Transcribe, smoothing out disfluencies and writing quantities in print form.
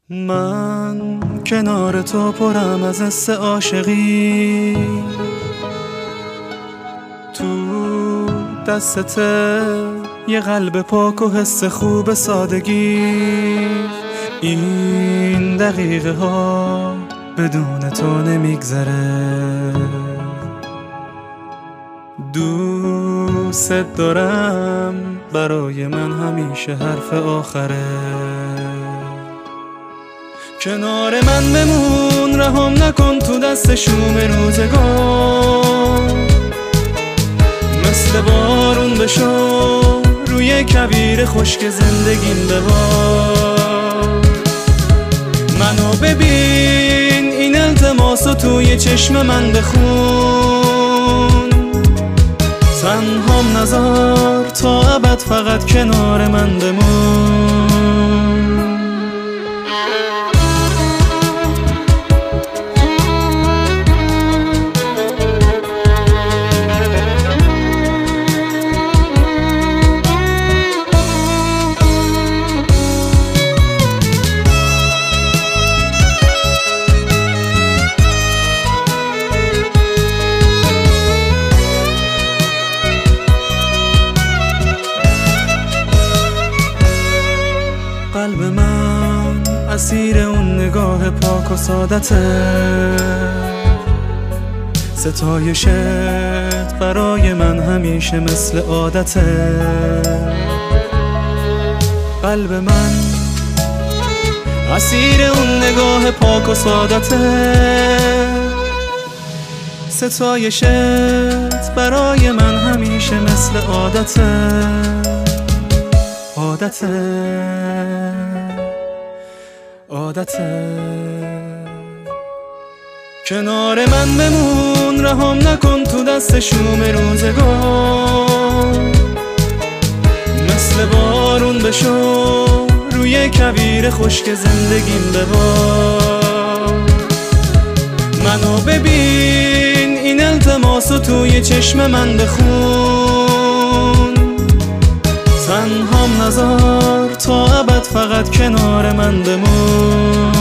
من کنار تو پرم از حس عاشقی، تو دستت یه قلب پاک و حس خوب سادگی. این دقیقه ها بدون تو نمیگذره، دوست دارم برای من همیشه حرف آخره. کنار من بمون، رهام نکن تو دست شوم روزگار. مثل بارون بشو روی کویر خشک زندگیم ببار. منو ببین، این التماسو توی چشم من بخون. تنهام نذار تا ابد، فقط کنار من بمون. قلب من اسیر اون نگاه پاک و سادته، ستایشت برای من همیشه مثل عادته. قلب من اسیر اون نگاه پاک و سادته، ستایشت برای من همیشه مثل عادته. عادته کنار من بمون، رهام نکن تو دست شوم روزگار. مثل بارون بشو روی کویر خشک زندگیم ببار. منو ببین، این التماسو توی چشم من بخون. تنهام نذار تا ابد، فقط کنار من بمون.